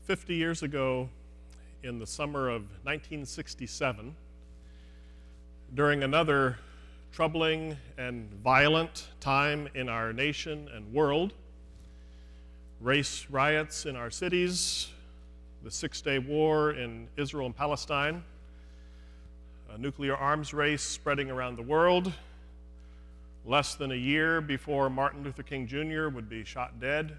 50 years ago, in the summer of 1967, during another troubling and violent time in our nation and world, race riots in our cities, the Six-Day War in Israel and Palestine, a nuclear arms race spreading around the world, less than a year before Martin Luther King Jr. would be shot dead.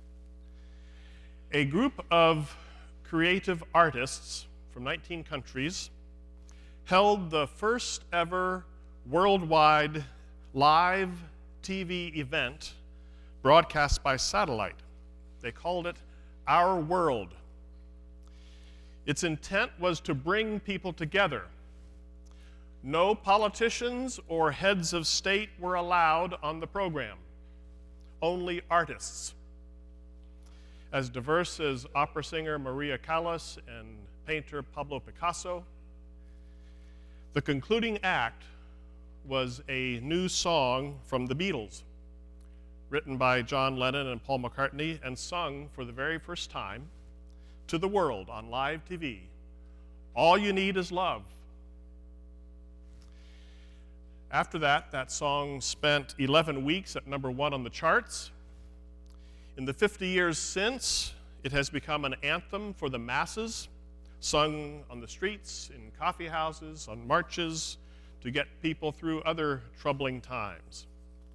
A group of creative artists from 19 countries held the first ever worldwide live TV event broadcast by satellite. They called it Our World. Its intent was to bring people together. No politicians or heads of state were allowed on the program, only artists. As diverse as opera singer Maria Callas and painter Pablo Picasso. The concluding act was a new song from the Beatles, written by John Lennon and Paul McCartney and sung for the very first time to the world on live TV. All You Need Is Love. After that song spent 11 weeks at number 1 on the charts. In the 50 years since, it has become an anthem for the masses, sung on the streets, in coffee houses, on marches, to get people through other troubling times.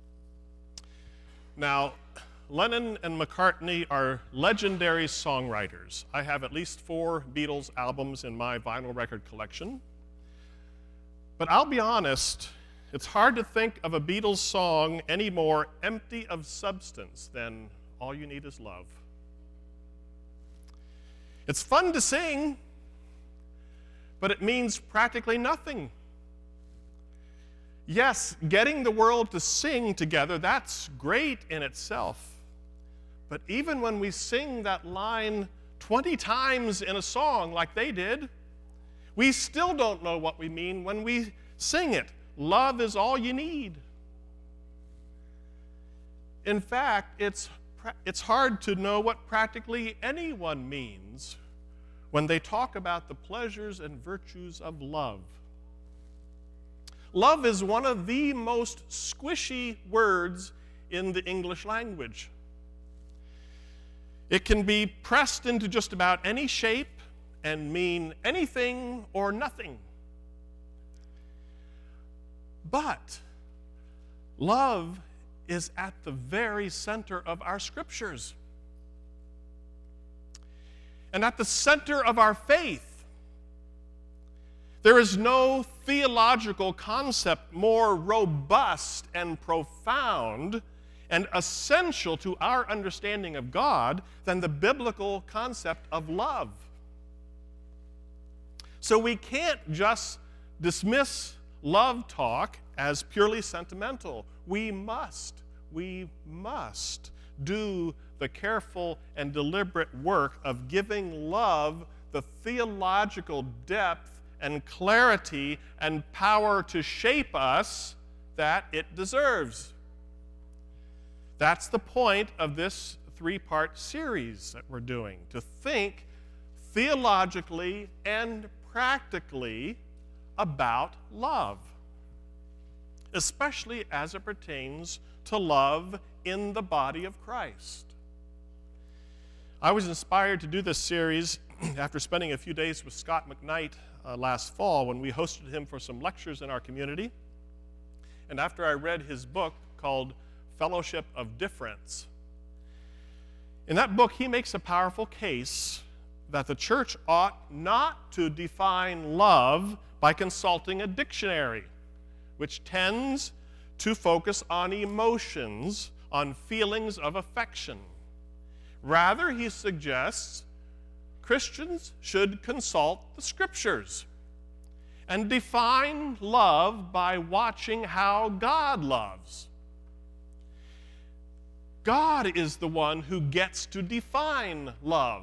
Now, Lennon and McCartney are legendary songwriters. I have at least 4 Beatles albums in my vinyl record collection. But I'll be honest, it's hard to think of a Beatles song any more empty of substance than All You Need Is Love. It's fun to sing, but it means practically nothing. Yes, getting the world to sing together, that's great in itself. But even when we sing that line 20 times in a song like they did, we still don't know what we mean when we sing it. Love is all you need. In fact, it's hard to know what practically anyone means when they talk about the pleasures and virtues of love. Love is one of the most squishy words in the English language. It can be pressed into just about any shape and mean anything or nothing. But love is at the very center of our scriptures and at the center of our faith. There is no theological concept more robust and profound and essential to our understanding of God than the biblical concept of love. So we can't just dismiss love talk as purely sentimental. We must do the careful and deliberate work of giving love the theological depth and clarity and power to shape us that it deserves. That's the point of this 3-part series that we're doing, to think theologically and practically about love, especially as it pertains to love in the body of Christ. I was inspired to do this series after spending a few days with Scott McKnight last fall when we hosted him for some lectures in our community, and after I read his book called Fellowship of Difference. In that book, he makes a powerful case that the church ought not to define love by consulting a dictionary, which tends to focus on emotions, on feelings of affection. Rather, he suggests Christians should consult the Scriptures and define love by watching how God loves. God is the one who gets to define love.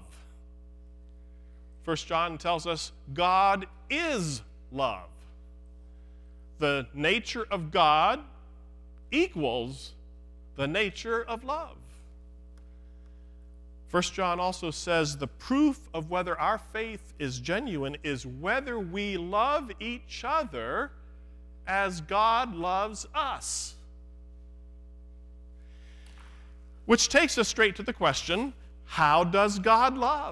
1 John tells us God is love. The nature of God equals the nature of love. 1 John also says the proof of whether our faith is genuine is whether we love each other as God loves us. Which takes us straight to the question, how does God love?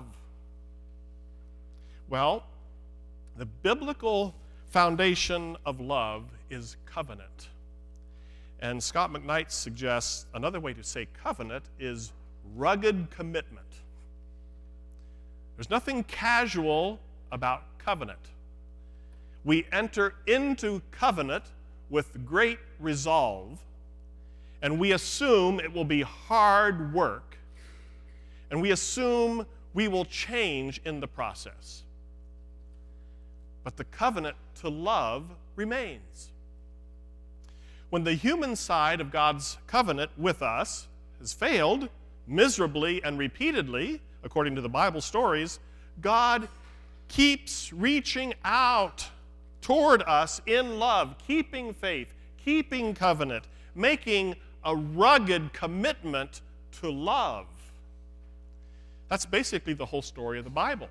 Well, the biblical foundation of love is covenant. And Scott McKnight suggests another way to say covenant is rugged commitment. There's nothing casual about covenant. We enter into covenant with great resolve, and we assume it will be hard work, and we assume we will change in the process. But the covenant to love remains. When the human side of God's covenant with us has failed miserably and repeatedly, according to the Bible stories, God keeps reaching out toward us in love, keeping faith, keeping covenant, making a rugged commitment to love. That's basically the whole story of the Bible.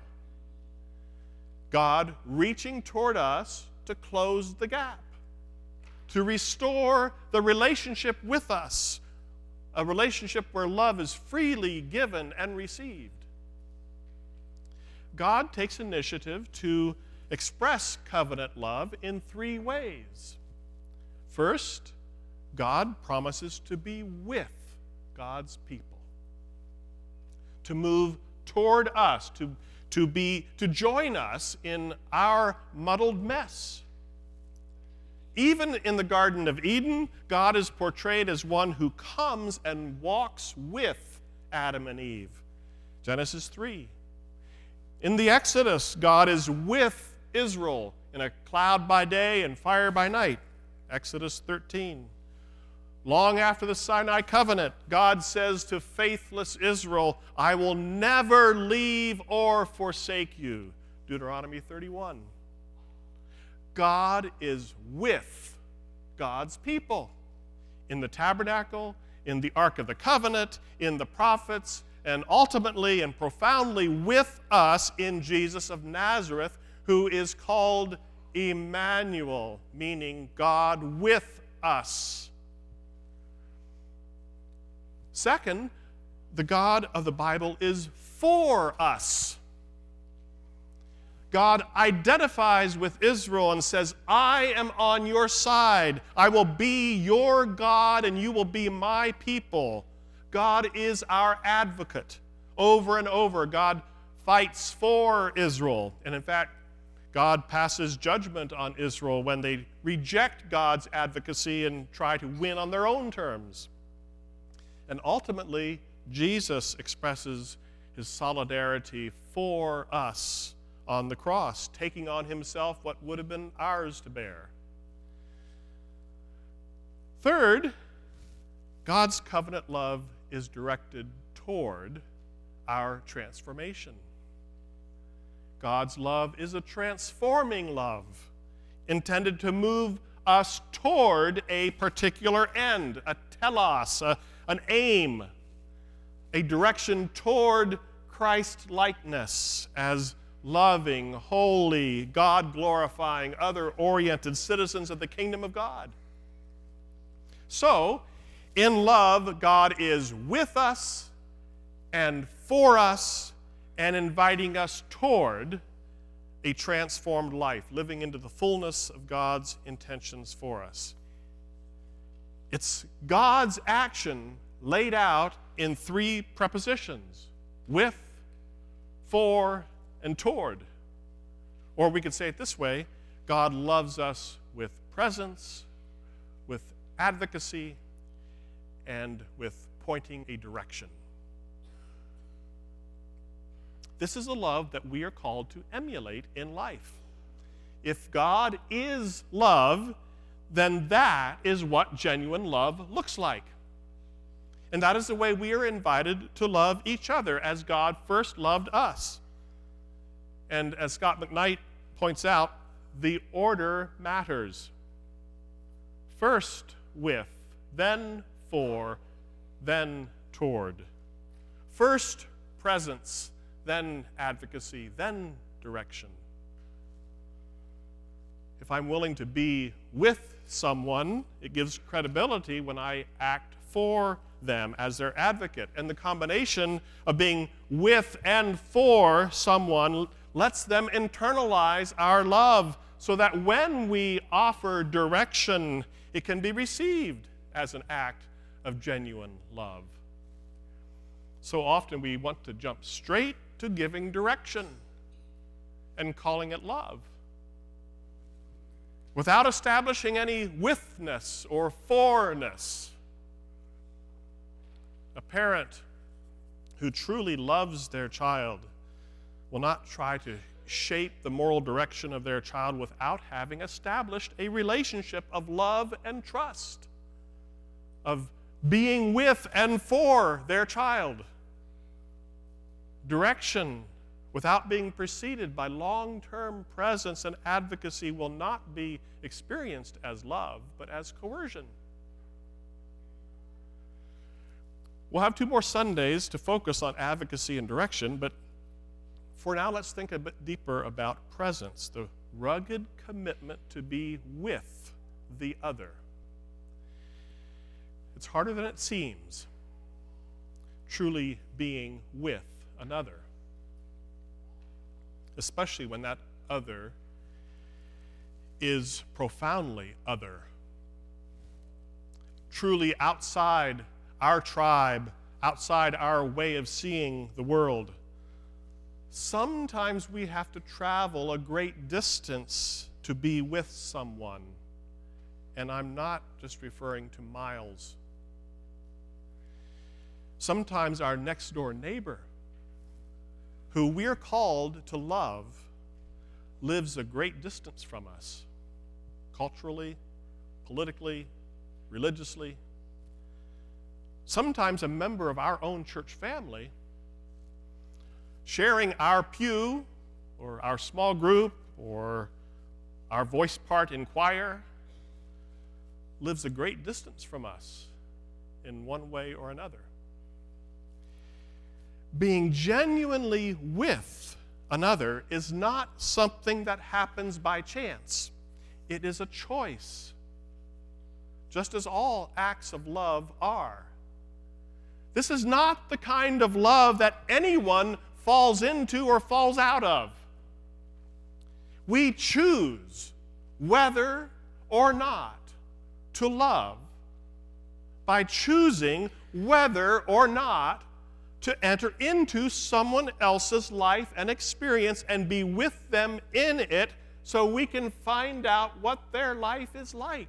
God reaching toward us to close the gap, to restore the relationship with us, a relationship where love is freely given and received. God takes initiative to express covenant love in three ways. First, God promises to be with God's people, to move toward us, to join us in our muddled mess. Even in the Garden of Eden, God is portrayed as one who comes and walks with Adam and Eve. Genesis 3. In the Exodus, God is with Israel in a cloud by day and fire by night. Exodus 13. Long after the Sinai covenant, God says to faithless Israel, I will never leave or forsake you. Deuteronomy 31. God is with God's people in the tabernacle, in the Ark of the Covenant, in the prophets, and ultimately and profoundly with us in Jesus of Nazareth, who is called Emmanuel, meaning God with us. Second, the God of the Bible is for us. God identifies with Israel and says, I am on your side. I will be your God and you will be my people. God is our advocate. Over and over, God fights for Israel. And in fact, God passes judgment on Israel when they reject God's advocacy and try to win on their own terms. And ultimately, Jesus expresses his solidarity for us on the cross, taking on himself what would have been ours to bear. Third, God's covenant love is directed toward our transformation. God's love is a transforming love, intended to move us toward a particular end, a telos, an aim, a direction toward Christ-likeness as loving, holy, God-glorifying, other-oriented citizens of the kingdom of God. So, in love, God is with us and for us and inviting us toward a transformed life, living into the fullness of God's intentions for us. It's God's action laid out in three prepositions: with, for, and toward. Or we could say it this way: God loves us with presence, with advocacy, and with pointing a direction. This is a love that we are called to emulate in life. If God is love, then that is what genuine love looks like. And that is the way we are invited to love each other as God first loved us. And as Scott McKnight points out, the order matters. First with, then for, then toward. First presence, then advocacy, then direction. If I'm willing to be with someone, it gives credibility when I act for them as their advocate. And the combination of being with and for someone lets them internalize our love so that when we offer direction, it can be received as an act of genuine love. So often we want to jump straight to giving direction and calling it love, without establishing any withness or forness. A parent who truly loves their child will not try to shape the moral direction of their child without having established a relationship of love and trust, of being with and for their child. Direction without being preceded by long-term presence and advocacy will not be experienced as love, but as coercion. We'll have 2 more Sundays to focus on advocacy and direction, but for now, let's think a bit deeper about presence, the rugged commitment to be with the other. It's harder than it seems, truly being with another, especially when that other is profoundly other, truly outside our tribe, outside our way of seeing the world. Sometimes we have to travel a great distance to be with someone, and I'm not just referring to miles. Sometimes our next door neighbor, who we're called to love, lives a great distance from us, culturally, politically, religiously. Sometimes a member of our own church family, sharing our pew or our small group or our voice part in choir, lives a great distance from us in one way or another. Being genuinely with another is not something that happens by chance. It is a choice, just as all acts of love are. This is not the kind of love that anyone falls into or falls out of. We choose whether or not to love by choosing whether or not to enter into someone else's life and experience and be with them in it so we can find out what their life is like.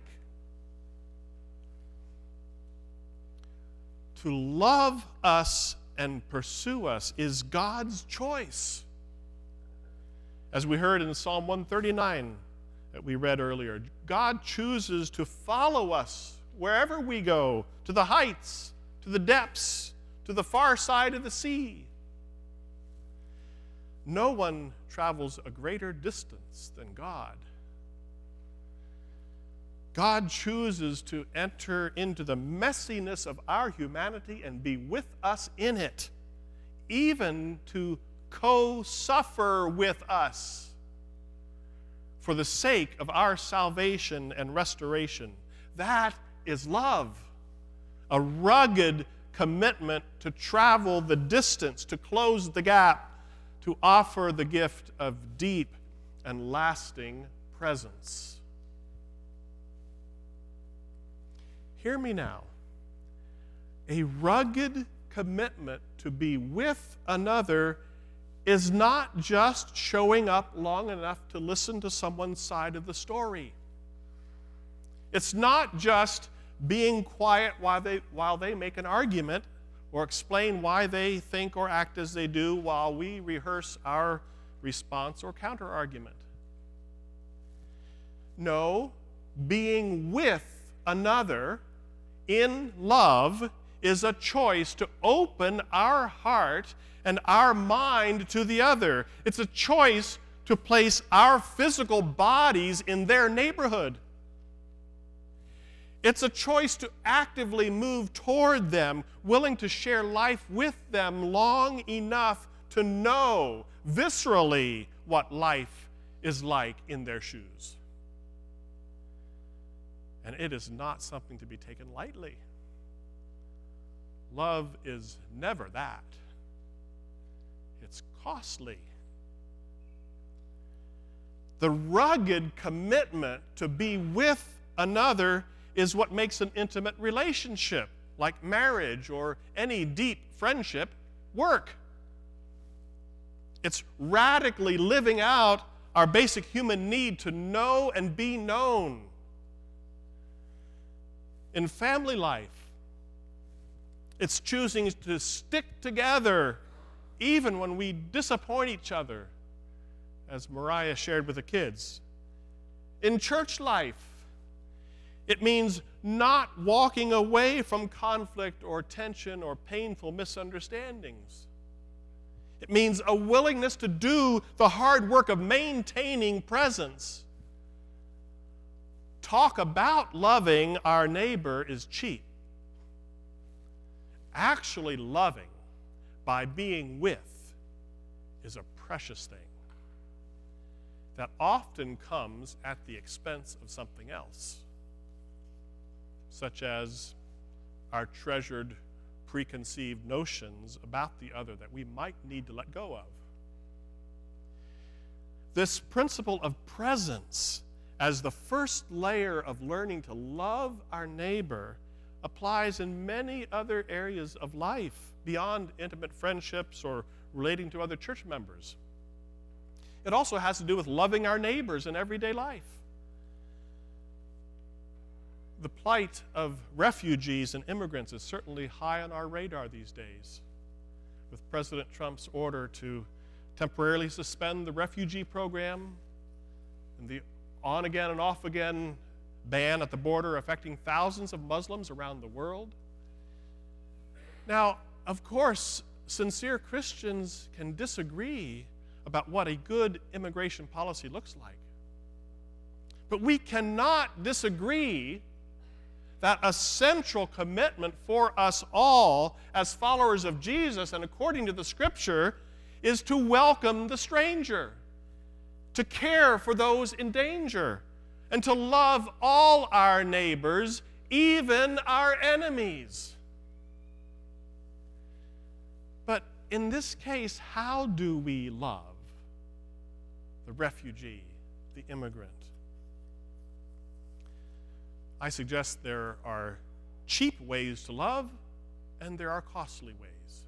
To love us and pursue us is God's choice. As we heard in Psalm 139 that we read earlier, God chooses to follow us wherever we go, to the heights, to the depths, to the far side of the sea. No one travels a greater distance than God. God chooses to enter into the messiness of our humanity and be with us in it, even to co-suffer with us for the sake of our salvation and restoration. That is love, a rugged commitment to travel the distance, to close the gap, to offer the gift of deep and lasting presence. Hear me now. A rugged commitment to be with another is not just showing up long enough to listen to someone's side of the story. It's not just being quiet while they make an argument or explain why they think or act as they do while we rehearse our response or counter-argument. No, being with another in love is a choice to open our heart and our mind to the other. It's a choice to place our physical bodies in their neighborhood. It's a choice to actively move toward them, willing to share life with them long enough to know viscerally what life is like in their shoes. And it is not something to be taken lightly. Love is never that. It's costly. The rugged commitment to be with another is what makes an intimate relationship, like marriage or any deep friendship, work. It's radically living out our basic human need to know and be known. In family life, it's choosing to stick together even when we disappoint each other, as Mariah shared with the kids. In church life, it means not walking away from conflict or tension or painful misunderstandings. It means a willingness to do the hard work of maintaining presence. Talk about loving our neighbor is cheap. Actually loving by being with is a precious thing that often comes at the expense of something else, such as our treasured preconceived notions about the other that we might need to let go of. This principle of presence as the first layer of learning to love our neighbor applies in many other areas of life beyond intimate friendships or relating to other church members. It also has to do with loving our neighbors in everyday life. The plight of refugees and immigrants is certainly high on our radar these days, with President Trump's order to temporarily suspend the refugee program and the on-again and off-again ban at the border affecting thousands of Muslims around the world. Now, of course, sincere Christians can disagree about what a good immigration policy looks like. But we cannot disagree that a central commitment for us all as followers of Jesus and according to the Scripture is to welcome the stranger, to care for those in danger, and to love all our neighbors, even our enemies. But in this case, how do we love the refugee, the immigrant? I suggest there are cheap ways to love, and there are costly ways.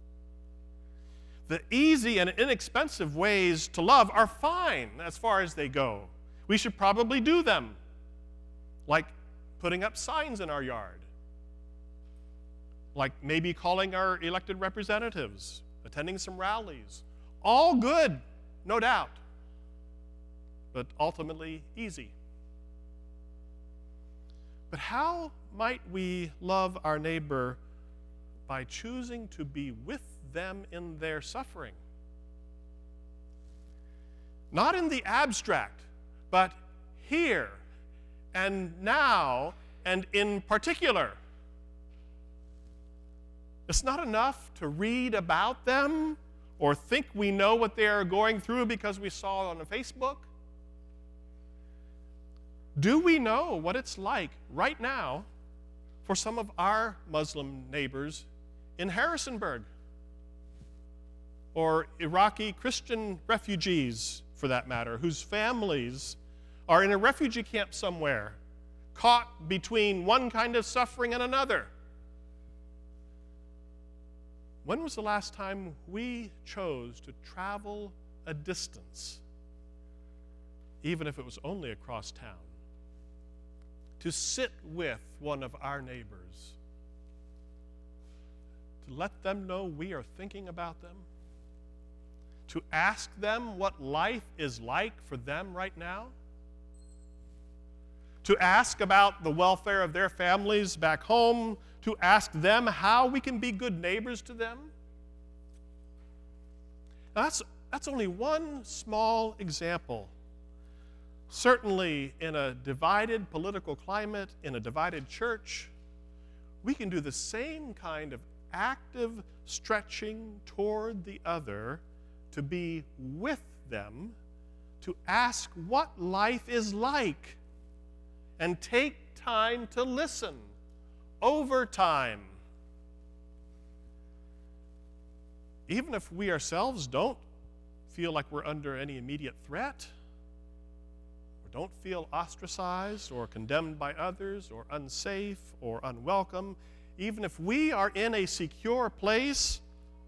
The easy and inexpensive ways to love are fine as far as they go. We should probably do them, like putting up signs in our yard, like maybe calling our elected representatives, attending some rallies. All good, no doubt, but ultimately easy. But how might we love our neighbor by choosing to be with them in their suffering? Not in the abstract, but here and now and in particular. It's not enough to read about them or think we know what they are going through because we saw it on Facebook. Do we know what it's like right now for some of our Muslim neighbors in Harrisonburg, or Iraqi Christian refugees, for that matter, whose families are in a refugee camp somewhere, caught between one kind of suffering and another? When was the last time we chose to travel a distance, even if it was only across town, to sit with one of our neighbors, to let them know we are thinking about them, to ask them what life is like for them right now, to ask about the welfare of their families back home, to ask them how we can be good neighbors to them? Now that's only one small example Certainly, in a divided political climate, in a divided church, we can do the same kind of active stretching toward the other to be with them, to ask what life is like, and take time to listen over time. Even if we ourselves don't feel like we're under any immediate threat, or don't feel ostracized or condemned by others or unsafe or unwelcome, even if we are in a secure place,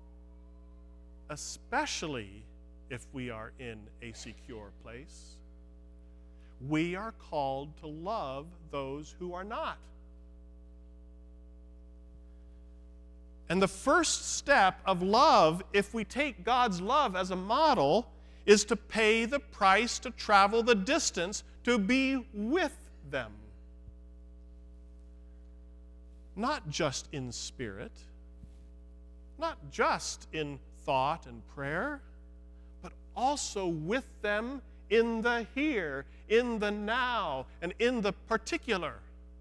especially if we are in a secure place, we are called to love those who are not. And the first step of love, if we take God's love as a model, is to pay the price, to travel the distance, to be with them. Not just in spirit, not just in thought and prayer, but also with them in the here, in the now, and in the particular.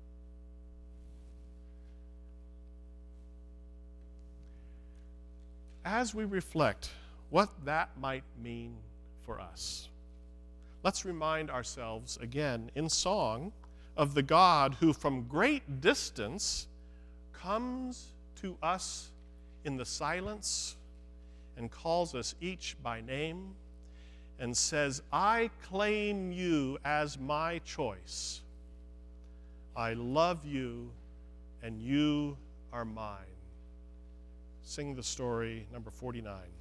As we reflect what that might mean for us, let's remind ourselves again in song of the God who from great distance comes to us in the silence and calls us each by name and says, I claim you as my choice. I love you and you are mine. Sing the story, number 49.